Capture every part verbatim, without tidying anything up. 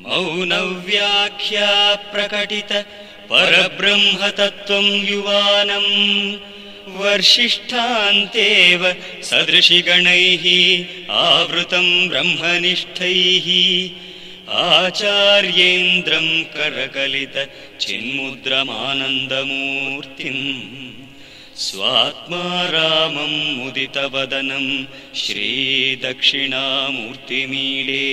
मौनव्याख्या प्रकटित परब्रह्मतत्त्वं युवानम् वर्षिष्ठान्तेव सदृशिगणैः आवृतं ब्रह्मनिष्ठैः आचार्येन्द्रं करकलित चिन्मुद्रमानन्दमूर्तिम् स्वात्मा रामं मुदितवदनं श्रीदक्षिणामूर्तिमीडे।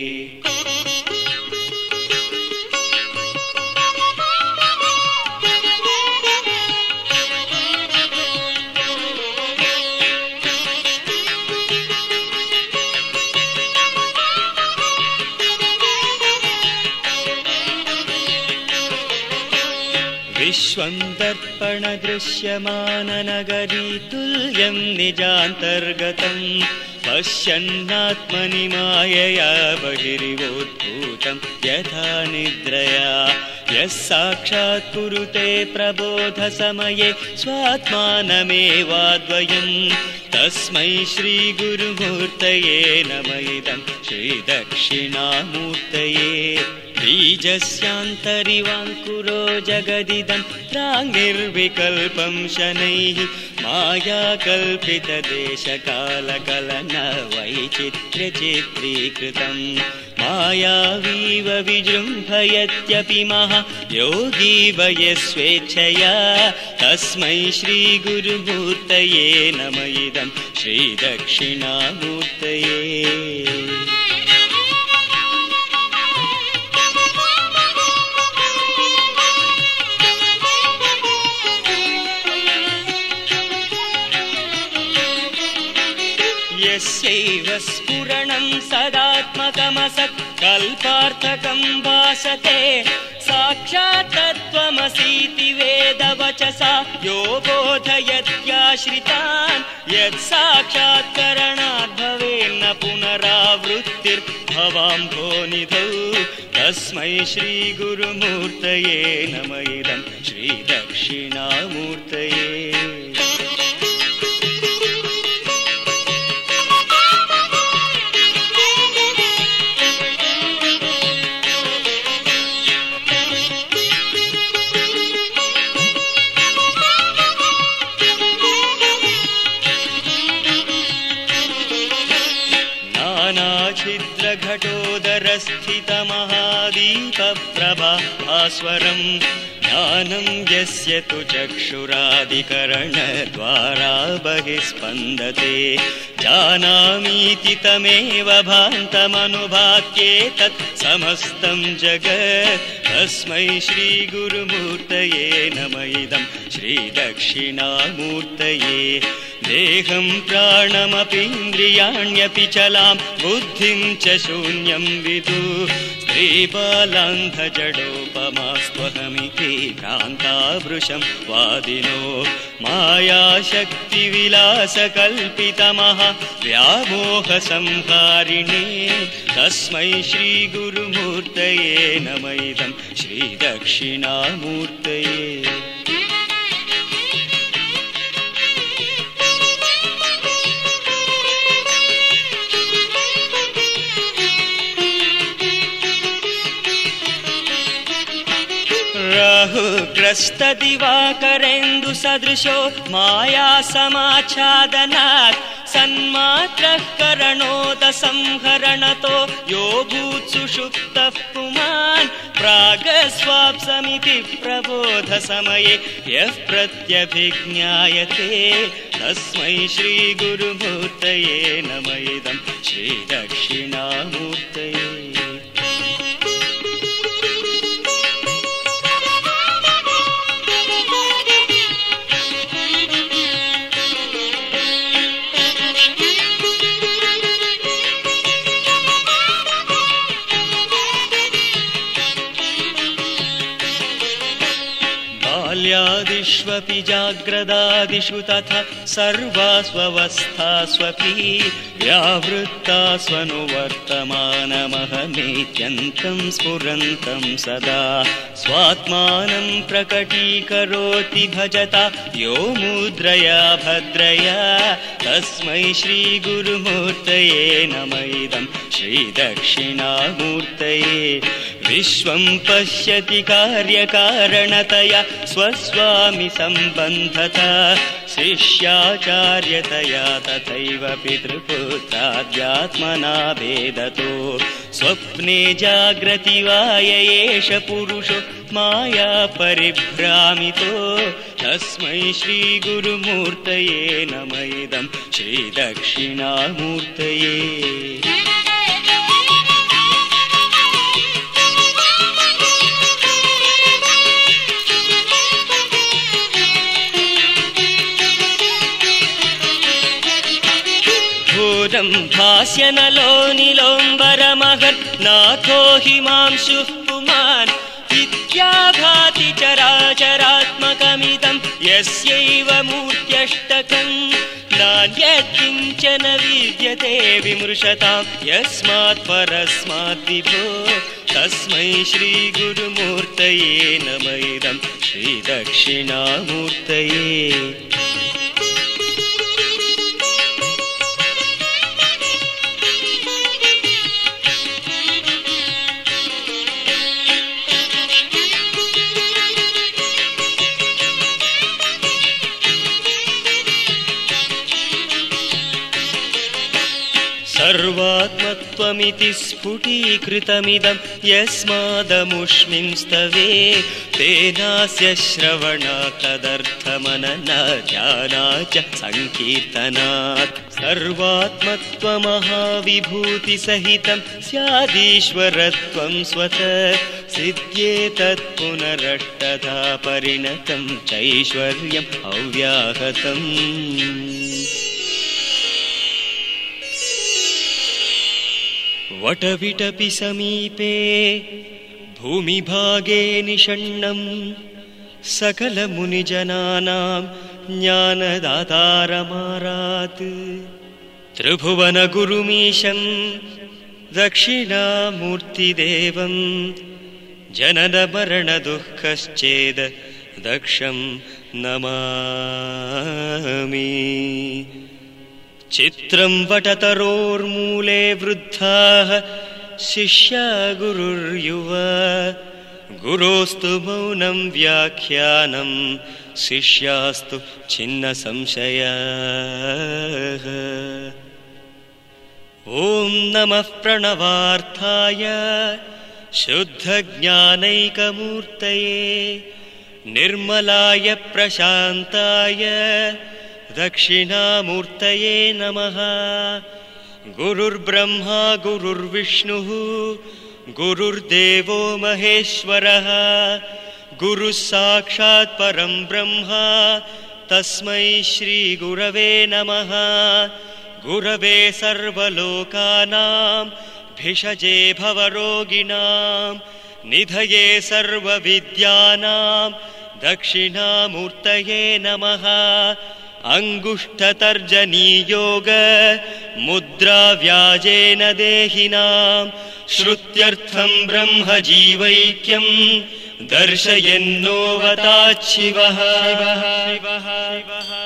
विश्वं दर्पण दृश्यमाननगरी तुल्यं निजान्तर्गतं पश्यन्नात्मनि मायया बहिरिवोद्भूतं यथा निद्रया यः साक्षात् कुरुते प्रबोधसमये स्वात्मानमेवाद्वयं तस्मै श्रीगुरुमूर्तये नमः इदं श्रीदक्षिणामूर्तये। बीजस्यान्तरिवाङ्कुरो जगदिदं प्राङ्निर्विकल्पं शनैः मायाकल्पितदेशकालकलन वैचित्र्यचित्रीकृतं मायावीव विजृम्भयत्यपि महायोगी वयस्वेच्छया तस्मै श्रीगुरुमूर्तये नमः इदं श्रीदक्षिणामूर्तये। यस्यैव स्फुरणं सदात्मकमसत् कल्पार्थकं भासते साक्षात् तत्त्वमसीति वेदवचसा यो बोधयत्याश्रितान् यत् साक्षात्करणात् भवेन्न पुनरावृत्तिर्भवाम्भोनिधौ तस्मै श्रीगुरुमूर्तये नमः इदं श्रीदक्षिणामूर्तये। छिद्रघटोदरस्थितमहादीपप्रभास्वरं ज्ञानं यस्य तु चक्षुरादिकरणद्वारा बहिस्पन्दते जानामीति तमेव भान्तमनुभात्येतत् समस्तं जगत् तस्मै श्रीगुरुमूर्तये नमः इदं श्रीदक्षिणामूर्तये। देहं प्राणमपीन्द्रियाण्यपि चलां बुद्धिं च शून्यं विदुः स्त्रीबालान्धजडोपमास्त्वहमिति भ्रान्तावृशं वादिनो मायाशक्तिविलासकल्पितमः व्यामोहसंहारिणे तस्मै श्रीगुरुमूर्तये नमः इदं श्रीदक्षिणामूर्तये। राहुग्रस्तदिवाकरेन्दु सदृशो माया समाच्छादनात् सन्मात्रः करणोदसंहरणतो यो भूत्सुषुप्तः पुमान् प्रागस्वाप्समिति प्रबोधसमये यः प्रत्यभिज्ञायते तस्मै श्रीगुरुमूर्तये नमः इदं श्रीदक्षिणामूर्तये। बाल्यादिष्वपि जाग्रदादिषु तथा सर्वास्वस्थास्वपि व्यावृत्तास्वनुवर्तमानमहमेत्यन्तं स्फुरन्तं सदा स्वात्मानं प्रकटीकरोति भजता यो मुद्रया भद्रया तस्मै श्रीगुरुमूर्तये नम इदं श्रीदक्षिणामूर्तये विश्वं पश्यति कार्यकारणतया स्वस्वामि सम्बन्धता शिष्याचार्यतया तथैव पितृपुत्राद्यात्मना भेदतो स्वप्ने जाग्रति वा एष पुरुषो माया परिभ्रामितो तस्मै श्रीगुरुमूर्तये नम इदं श्रीदक्षिणामूर्तये भास्यनलो निलोम्बरमहन्नाथो हिमांशुः पुमान् विद्याभाति चराचरात्मकमिदं यस्यैव मूर्त्यष्टकम् नान्यत्किञ्चन विद्यते विमृशतां यस्मात् परस्मात् विभो तस्मै श्रीगुरुमूर्तये नम इदं श्रीदक्षिणामूर्तये सर्वात्मत्वमिति स्फुटीकृतमिदं यस्मादमुष्मिंस्तवे तेनास्य श्रवणात् तदर्थमननाध्यानाच्च सङ्कीर्तनात् सर्वात्मत्वमहाविभूतिसहितं स्यादीश्वरत्वं स्वतः सिद्ध्येतत् पुनरष्टधा परिणतं चैश्वर्यम् अव्याहतम् वटविटपि समीपे भूमिभागे निषण्णं सकलमुनिजनानां ज्ञानदातारमारात् त्रिभुवनगुरुमीशं दक्षिणामूर्तिदेवं जननमरणदुःखश्चेद् दक्षं नमामि चित्रं वटतरोर्मूले वृद्धाः शिष्या गुरुर्युवा गुरोस्तु मौनं व्याख्यानं शिष्यास्तु छिन्नसंशयाः ॐ नमः प्रणवार्थाय शुद्धज्ञानैकमूर्तये निर्मलाय प्रशान्ताय दक्षिणामूर्तये नमः गुरुर्ब्रह्मा गुरुर्विष्णुः गुरुर्देवो महेश्वरः गुरुः साक्षात् परं ब्रह्म तस्मै श्रीगुरवे नमः गुरवे सर्वलोकानां भिषजे भवरोगिणां निधये सर्वविद्यानां दक्षिणामूर्तये नमः अंगुष्ठतर्जनीयोग मुद्रा व्याजेन देहिनां श्रुत्यर्थं ब्रह्मजीवैक्यं दर्शयन्नोऽवताच्छिवः।